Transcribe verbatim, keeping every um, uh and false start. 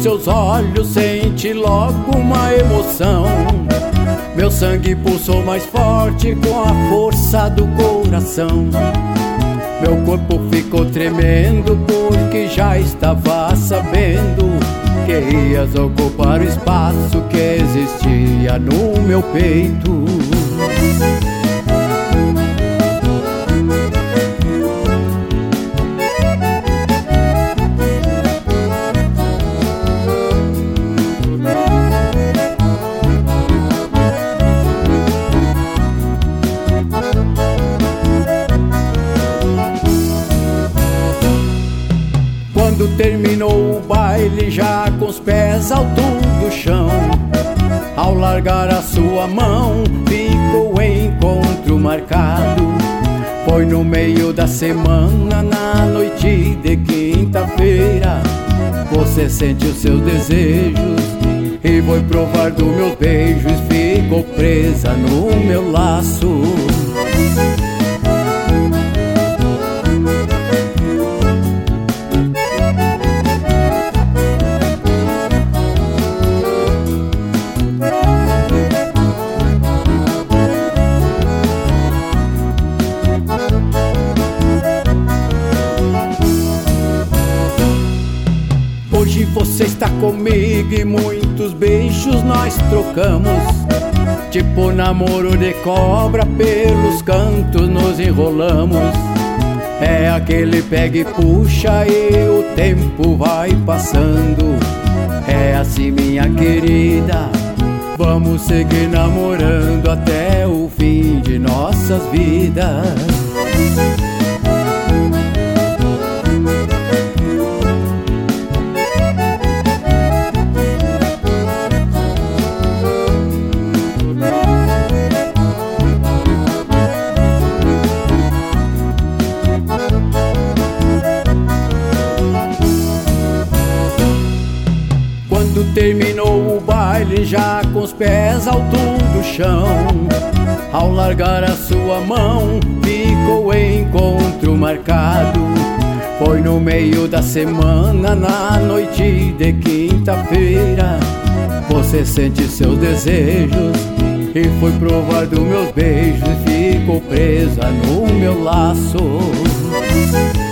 seus olhos senti logo uma emoção. Meu sangue pulsou mais forte com a força do coração. Meu corpo ficou tremendo porque já estava sabendo que ias ocupar o espaço que existia no meu peito. Quando terminou o baile, já com os pés alto do chão, ao largar a sua mão, ficou o encontro marcado. Foi no meio da semana, na noite de quinta-feira. Você sentiu seus desejos e foi provar dos meus beijos. Ficou presa no meu laço. Hoje você está comigo e muitos beijos nós trocamos. Tipo namoro de cobra, pelos cantos nos enrolamos. É aquele pega e puxa e o tempo vai passando. É assim, minha querida, vamos seguir namorando até o fim de nossas vidas. Quando terminou o baile, já com os pés alto do chão, ao largar a sua mão, ficou o encontro marcado. Foi no meio da semana, na noite de quinta-feira. Você sente seus desejos e foi provar dos meus beijos e ficou presa no meu laço.